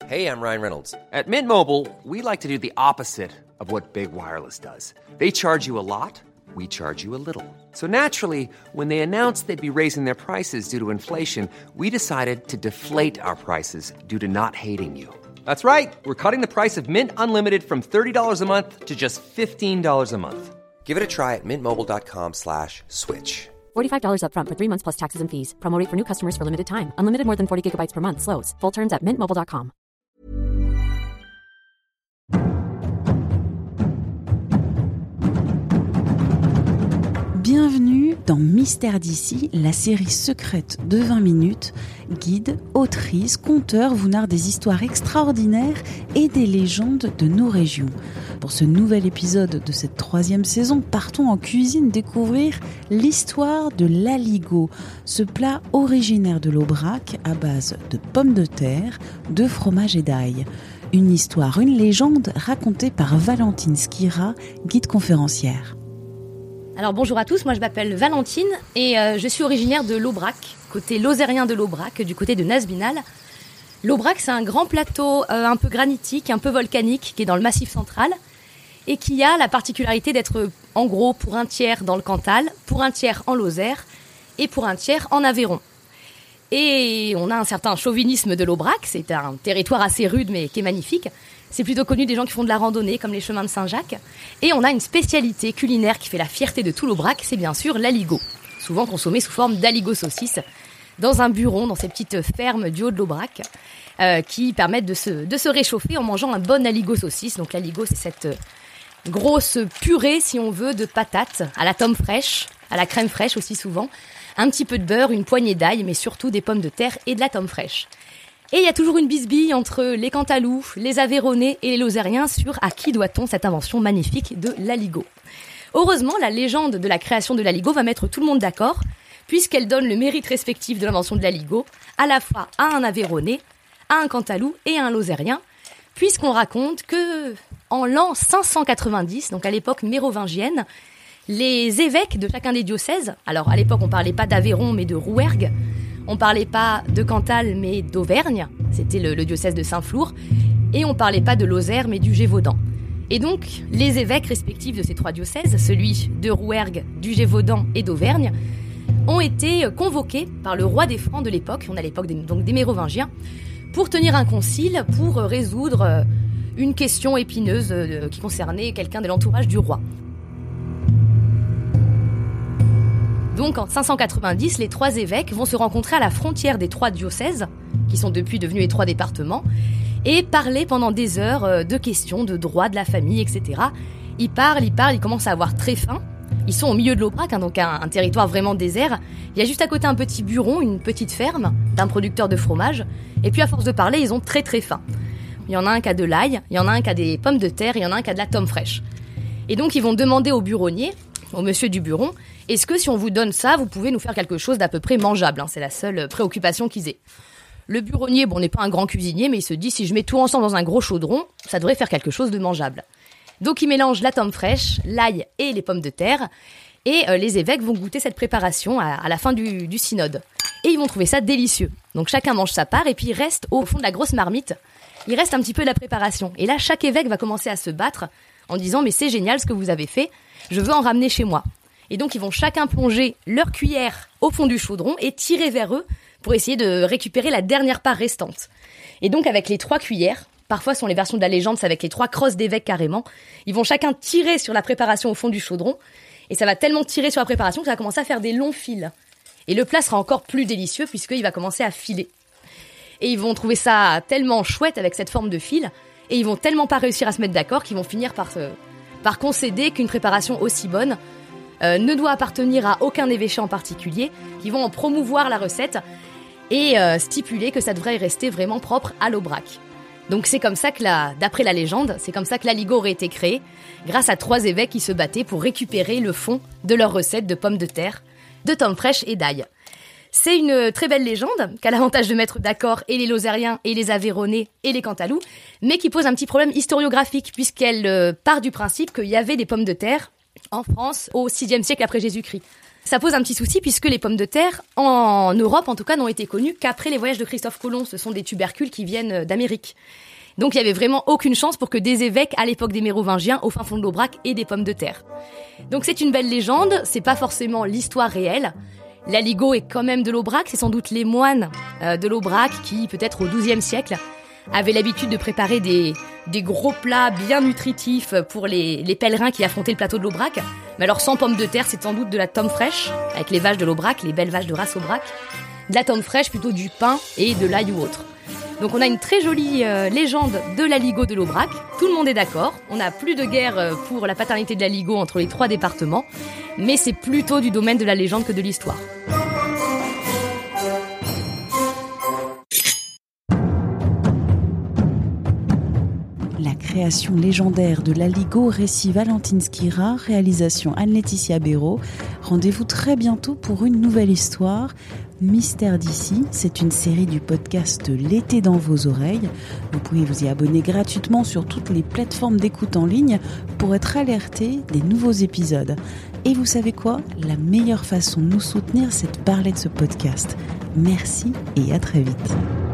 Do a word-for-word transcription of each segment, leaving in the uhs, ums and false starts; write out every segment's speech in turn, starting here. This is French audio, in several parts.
Hey, I'm Ryan Reynolds. At Mint Mobile, we like to do the opposite of what Big Wireless does. They charge you a lot, we charge you a little. So naturally, when they announced they'd be raising their prices due to inflation, we decided to deflate our prices due to not hating you. That's right. We're cutting the price of Mint Unlimited from thirty dollars a month to just fifteen dollars a month. Give it a try at mintmobile.com slash switch. forty-five dollars up front for three months plus taxes and fees. Promo rate for new customers for limited time. Unlimited more than forty gigabytes per month. Slows full terms at mint mobile dot com. Bienvenue dans Mystère d'ici, la série secrète de vingt minutes. Guides, autrices, conteurs vous narrent des histoires extraordinaires et des légendes de nos régions. Pour ce nouvel épisode de cette troisième saison, partons en cuisine découvrir l'histoire de l'aligot, ce plat originaire de l'Aubrac à base de pommes de terre, de fromage et d'ail. Une histoire, une légende racontée par Valentine Skira, guide conférencière. Alors bonjour à tous, moi je m'appelle Valentine et euh, je suis originaire de l'Aubrac, côté lozérien de l'Aubrac, du côté de Nasbinal. L'Aubrac, c'est un grand plateau euh, un peu granitique, un peu volcanique, qui est dans le Massif central et qui a la particularité d'être en gros pour un tiers dans le Cantal, pour un tiers en Lozère et pour un tiers en Aveyron. Et on a un certain chauvinisme de l'Aubrac, c'est un territoire assez rude mais qui est magnifique. C'est plutôt connu des gens qui font de la randonnée, comme les chemins de Saint-Jacques. Et on a une spécialité culinaire qui fait la fierté de tout l'Aubrac, c'est bien sûr l'aligot. Souvent consommé sous forme d'aligot saucisse, dans un buron, dans ces petites fermes du haut de l'Aubrac, euh, qui permettent de se, de se réchauffer en mangeant un bon aligot saucisse. Donc l'aligot, c'est cette grosse purée, si on veut, de patates, à la tome fraîche, à la crème fraîche aussi souvent, un petit peu de beurre, une poignée d'ail, mais surtout des pommes de terre et de la tome fraîche. Et il y a toujours une bisbille entre les Cantalous, les Aveyronnais et les Lozériens sur à qui doit-on cette invention magnifique de l'aligot. Heureusement, la légende de la création de l'aligot va mettre tout le monde d'accord, puisqu'elle donne le mérite respectif de l'invention de l'aligot à la fois à un Aveyronnais, à un Cantalou et à un Lozérien, puisqu'on raconte que en l'an cinq cent quatre-vingt-dix, donc à l'époque mérovingienne, les évêques de chacun des diocèses, alors à l'époque on parlait pas d'Aveyron mais de Rouergue, on parlait pas de Cantal mais d'Auvergne, c'était le, le diocèse de Saint-Flour, et on parlait pas de Lozère mais du Gévaudan. Et donc, les évêques respectifs de ces trois diocèses, celui de Rouergue, du Gévaudan et d'Auvergne, ont été convoqués par le roi des Francs de l'époque, on a l'époque des, donc des Mérovingiens, pour tenir un concile pour résoudre une question épineuse qui concernait quelqu'un de l'entourage du roi. Donc en cinq cent quatre-vingt-dix, les trois évêques vont se rencontrer à la frontière des trois diocèses, qui sont depuis devenus les trois départements, et parler pendant des heures de questions, de droits de la famille, et cetera. Ils parlent, ils parlent, ils commencent à avoir très faim. Ils sont au milieu de l'Aubrac, hein, donc un, un territoire vraiment désert. Il y a juste à côté un petit buron, une petite ferme d'un producteur de fromage. Et puis à force de parler, ils ont très très faim. Il y en a un qui a de l'ail, il y en a un qui a des pommes de terre, il y en a un qui a de la tome fraîche. Et donc ils vont demander au buronnier, au monsieur du buron, est-ce que si on vous donne ça, vous pouvez nous faire quelque chose d'à peu près mangeable, hein, c'est la seule préoccupation qu'ils aient. Le buronnier, bon, n'est pas un grand cuisinier, mais il se dit, si je mets tout ensemble dans un gros chaudron, ça devrait faire quelque chose de mangeable. Donc il mélange la tome fraîche, l'ail et les pommes de terre, et euh, les évêques vont goûter cette préparation à, à la fin du, du synode. Et ils vont trouver ça délicieux. Donc chacun mange sa part, et puis il reste au fond de la grosse marmite, il reste un petit peu de la préparation. Et là, chaque évêque va commencer à se battre en disant, mais c'est génial ce que vous avez fait, je veux en ramener chez moi. Et donc ils vont chacun plonger leur cuillère au fond du chaudron et tirer vers eux pour essayer de récupérer la dernière part restante. Et donc avec les trois cuillères, parfois ce sont les versions de la légende, c'est avec les trois crosses d'évêques carrément, ils vont chacun tirer sur la préparation au fond du chaudron, et ça va tellement tirer sur la préparation que ça va commencer à faire des longs fils. Et le plat sera encore plus délicieux puisqu'il va commencer à filer. Et ils vont trouver ça tellement chouette avec cette forme de fil, et ils vont tellement pas réussir à se mettre d'accord qu'ils vont finir par, se, par concéder qu'une préparation aussi bonne euh, ne doit appartenir à aucun évêché en particulier, qui vont en promouvoir la recette et euh, stipuler que ça devrait rester vraiment propre à l'Aubrac. Donc c'est comme ça que, la, d'après la légende, c'est comme ça que l'aligot aurait été créé, grâce à trois évêques qui se battaient pour récupérer le fond de leur recette de pommes de terre, de tomes fraîches et d'ail. C'est une très belle légende, qui a l'avantage de mettre d'accord et les Lozériens, et les Aveyronnais, et les Cantalous, mais qui pose un petit problème historiographique, puisqu'elle euh, part du principe qu'il y avait des pommes de terre en France au sixième siècle après Jésus-Christ. Ça pose un petit souci puisque les pommes de terre, en Europe en tout cas, n'ont été connues qu'après les voyages de Christophe Colomb. Ce sont des tubercules qui viennent d'Amérique. Donc il y avait vraiment aucune chance pour que des évêques, à l'époque des Mérovingiens, au fin fond de l'Aubrac, aient des pommes de terre. Donc c'est une belle légende, c'est pas forcément l'histoire réelle. L'aligot est quand même de l'Aubrac, c'est sans doute les moines euh, de l'Aubrac qui, peut-être au douzième siècle, avaient l'habitude de préparer des, des gros plats bien nutritifs pour les, les pèlerins qui affrontaient le plateau de l'Aubrac. Mais alors sans pommes de terre, c'est sans doute de la tome fraîche, avec les vaches de l'Aubrac, les belles vaches de race Aubrac. De la tome fraîche, plutôt du pain et de l'ail ou autre. Donc on a une très jolie euh, légende de l'aligot de l'Aubrac. Tout le monde est d'accord. On n'a plus de guerre pour la paternité de l'aligot entre les trois départements. Mais c'est plutôt du domaine de la légende que de l'histoire. La création légendaire de l'aligot, récit Valentine Skira, réalisation Anne-Laetitia Béraud. Rendez-vous très bientôt pour une nouvelle histoire. Mystère d'ici, c'est une série du podcast L'été dans vos oreilles. Vous pouvez vous y abonner gratuitement sur toutes les plateformes d'écoute en ligne pour être alerté des nouveaux épisodes. Et vous savez quoi ? La meilleure façon de nous soutenir, c'est de parler de ce podcast. Merci et à très vite.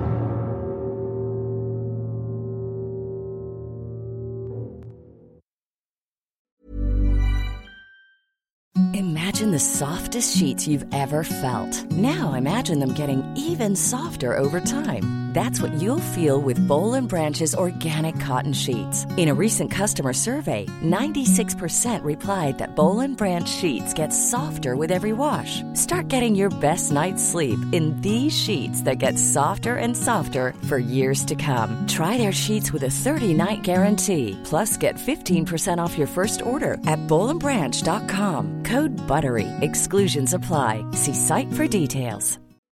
Imagine the softest sheets you've ever felt. Now imagine them getting even softer over time. That's what you'll feel with Boll and Branch's organic cotton sheets. In a recent customer survey, ninety-six percent replied that Boll and Branch sheets get softer with every wash. Start getting your best night's sleep in these sheets that get softer and softer for years to come. Try their sheets with a thirty-night guarantee. Plus, get fifteen percent off your first order at boll and branch dot com. Code BUTTERY. Exclusions apply. See site for details.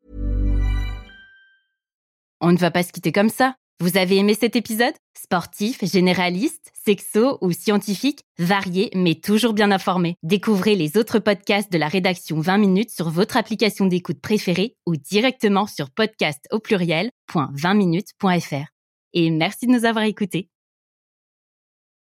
On ne va pas se quitter comme ça. Vous avez aimé cet épisode ? Sportif, généraliste, sexo ou scientifique, varié mais toujours bien informé. Découvrez les autres podcasts de la rédaction vingt minutes sur votre application d'écoute préférée ou directement sur podcast au pluriel point vingt minutes point f r. Et merci de nous avoir écoutés.